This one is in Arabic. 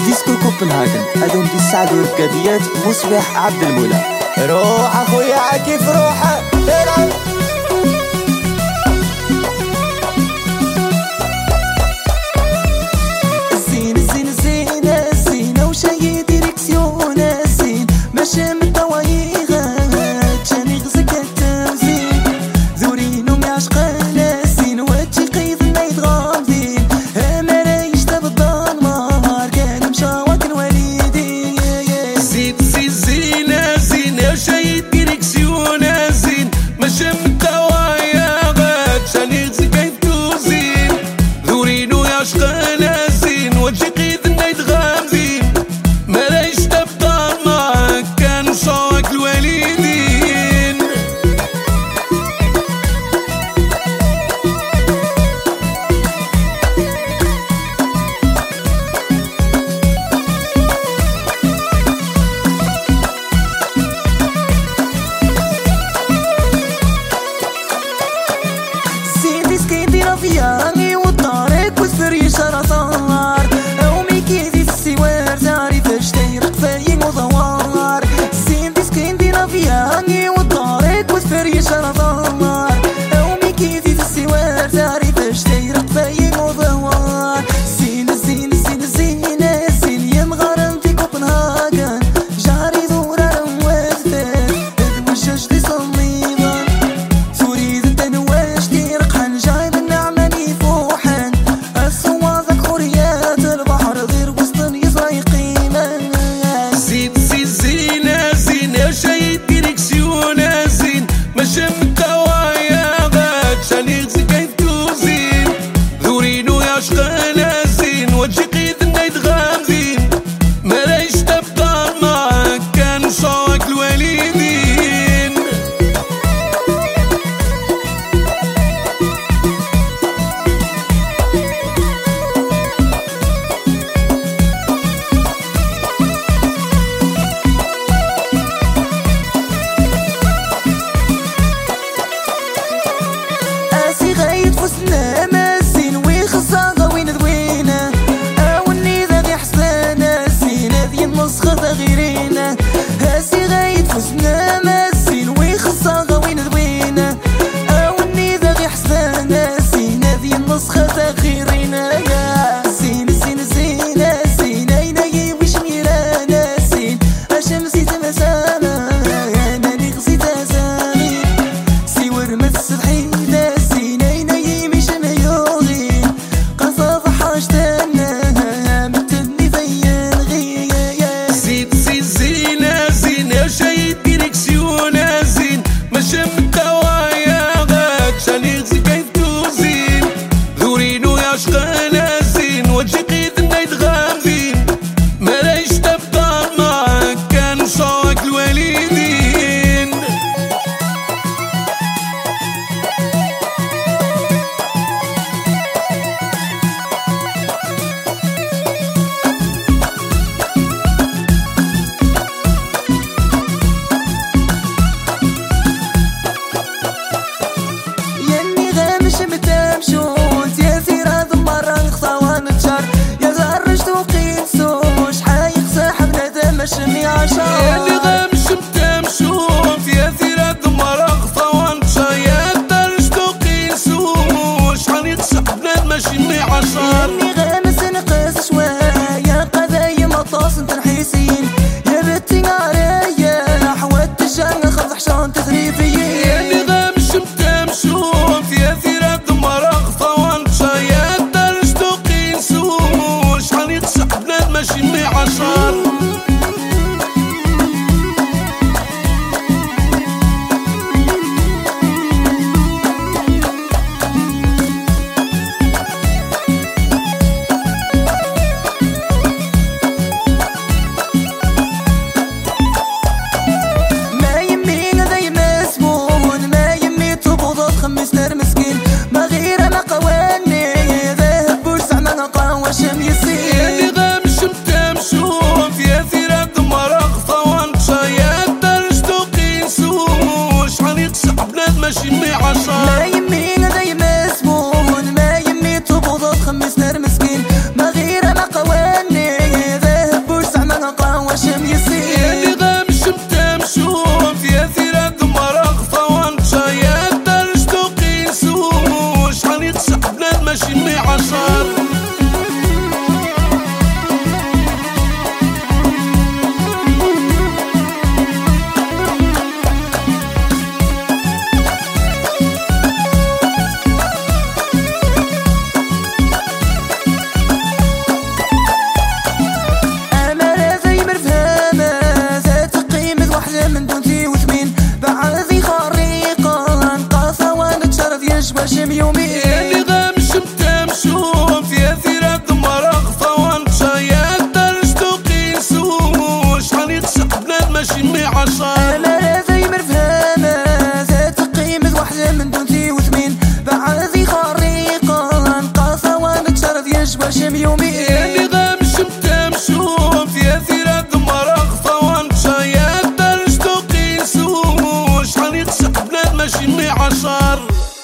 ديسكو كوبنهاجن أدون بالسعد والرقاديات مصبح عبد المولى. روح اخويا كيف روحك العب الزين الزين الزين الزين وشاي ديريكسيون الزين ماشي من الطوايغ جاني غزك التمزين ذورينو معشقان الزين وجي قيد النايد غامدين ما رايش تاب الدنمار كان مشاوك الوالدين زين زين زين الزين وشاي ديريكسيون الزين ماشي من الطوايغ جاني غزك التمزين ذورينو معشقان الزين وجي قيد النايد غامدين ما رايش تاب الدنمار كان مشاوك الوالدين. سيدي سكندنافياني والطريق والسري شرطار او ميكيزي في السوار تعرف اش تيرق فاين وضوار سيدي سكندنافياني والطريق والسري شرطار او ميكيزي في السوار تعرف اش تيرق فاين وضوار زين زين زين زين زين يا مغارم في كوبنهاجن جاري دورا روازفر ادوجج لي صليبان تريد التنواش تيرق حنجايب النعماني فوحن الصوازك خوريات البحر غير وسط يصاي قيمة زين زين زين زين وشاي ديريكسيون الزين ماشي من الطوايغ جاني غزك التمزين ذورينو يعشقان الزين وجي قيد النايد غامدين ما رايش تبقى معاك كان مشاوك الوالدين. اسي غايد فسنا ماسين ويخصاغا وين ذوينا اوني ذا حسبانا الزين هذي النسخة غيرينا اسي غايد فسنا ماسين ويخصاغا وين ذوينا اوني ذا حسبانا الزين هذي النسخة غيرينا زين زين زين زين اين ويش ميرانا زين اشمسي تمسانا انا نغزي تزامي سيور متسبحين زين اين مش ميوغين قصاف حاجتنا متني فين غي زين زين زين زين وشاي ديريكسيون الزين ماشي من الطوايغ جاني غزك التمزين ذورينو يعشقان الزين وجي قيد النايد غامدين ما رايش تبقى معاك كان مشاوك الوالدين. ياني غامش متامشوت يا زيراد مرة نخطاوان تشار يا غرش توقيت سوش حايق ساحب ندم مشمي عشار يعني غامش متمشوف يا ثيرات مرق ثوان شايات درج توقيسو شحال يقصح بلاد ماشي مي عشار ياني غامس نقاس شوية قضايا مطاس تنحيسين يا بنتي نارية حوات الجنة خذ حشان تثريفيين يعني غامش متمشوف يا ثيرات مرق ثوان شايات درج توقيسو شحال يقصح بلاد ماشي مي عشار. ما يمي ذي مسمون ما يمي تبوض خمس نار مسكين ما غير انا قواني ذهب بوش زعما نقاوش يعني يصير غامش متمشوف يا ثيرات عشر